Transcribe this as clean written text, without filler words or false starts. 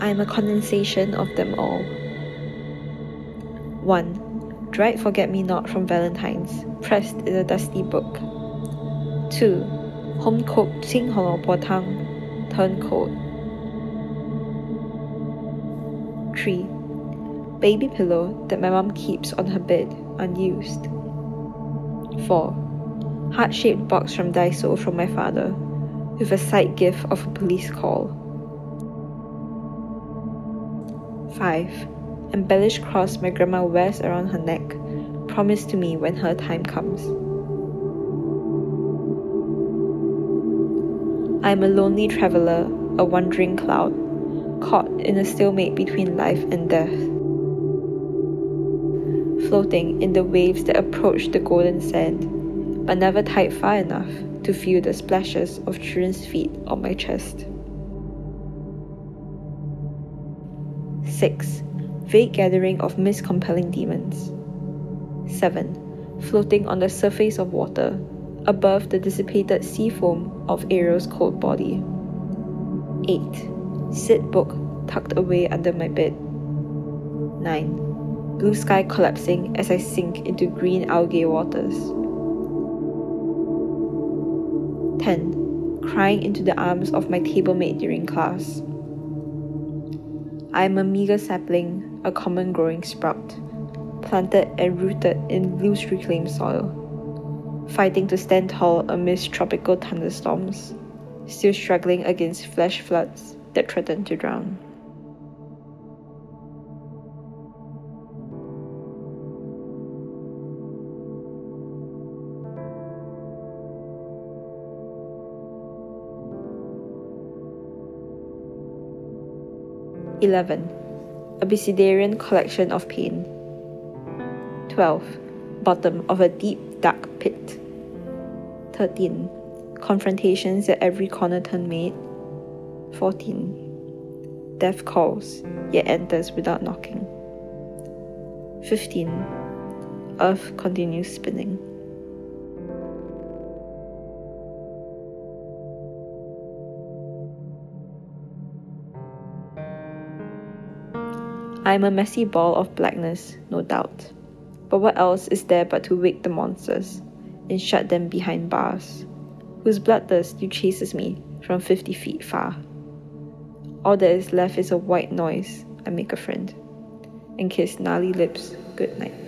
I am a condensation of them all. 1. Dried forget-me-not from Valentine's, pressed in a dusty book. 2. Home-cooked 青红萝卜汤, turned cold. 3. Baby pillow that my mom keeps on her bed, unused. 4. Heart-shaped box from Daiso from my father, with a side gift of a police call. 5. Embellished cross my grandma wears around her neck, promised to me when her time comes. I am a lonely traveller, a wandering cloud, caught in a stalemate between life and death, floating in the waves that approach the golden sand, but never tide far enough to feel the splashes of children's feet on my chest. 6. Vague gathering of mist-compelling demons. 7. Floating on the surface of water, above the dissipated sea foam of Ariel's cold body. 8. Sit book tucked away under my bed. 9. Blue sky collapsing as I sink into green algae waters. 10. Crying into the arms of my table-mate during class. I am a meager sapling, a common growing sprout, planted and rooted in loose reclaimed soil, fighting to stand tall amidst tropical thunderstorms, still struggling against flash floods that threaten to drown. (11) A Basidian collection of pain. 12. Bottom of a deep, dark pit. 13. Confrontations at every corner turn made. 14. Death calls, yet enters without knocking. 15. Earth continues spinning. I am a messy ball of blackness, no doubt. But what else is there but to wake the monsters and shut them behind bars, whose bloodthirst still chases me from 50 feet far? All that is left is a white noise. I make a friend and kiss gnarly lips good night.